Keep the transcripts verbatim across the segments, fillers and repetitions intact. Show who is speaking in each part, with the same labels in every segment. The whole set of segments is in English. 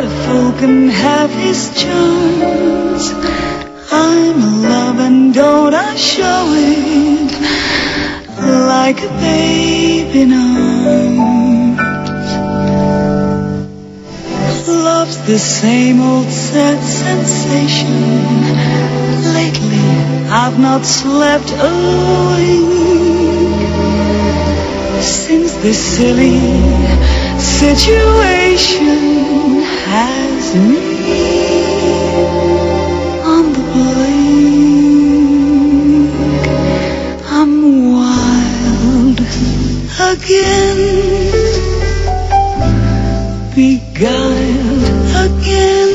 Speaker 1: But a fool can have his charms. I'm in love and don't I show it like a babe in arms. Love's the same old sad sensation. Lately I've not slept a wink since this silly situation has me on the blink. I'm wild again, beguiled again,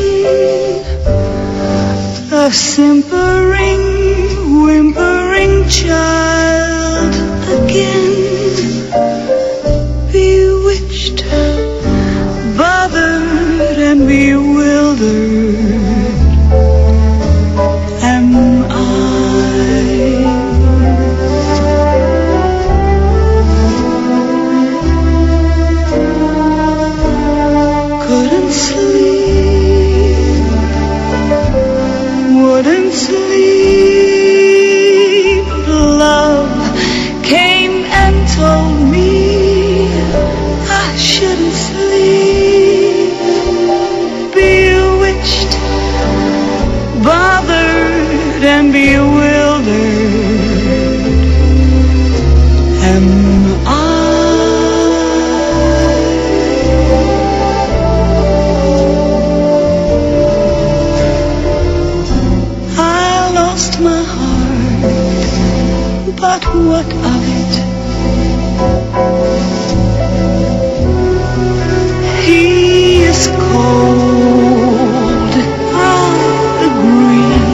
Speaker 1: a simpering, whimpering child again, bewitched, bothered and bewildered am I. Couldn't sleep, wouldn't sleep. Love came and told me I shouldn't sleep. Bewitched, bothered and bewildered am I. I lost my heart, but what of it? He is cold, I agree.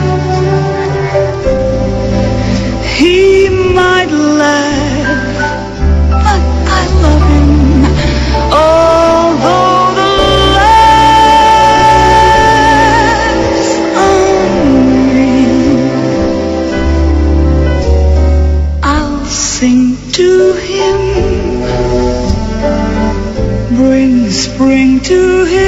Speaker 1: He might laugh, but I love him. Although the laugh's unreal, I'll sing to him, bring spring to him.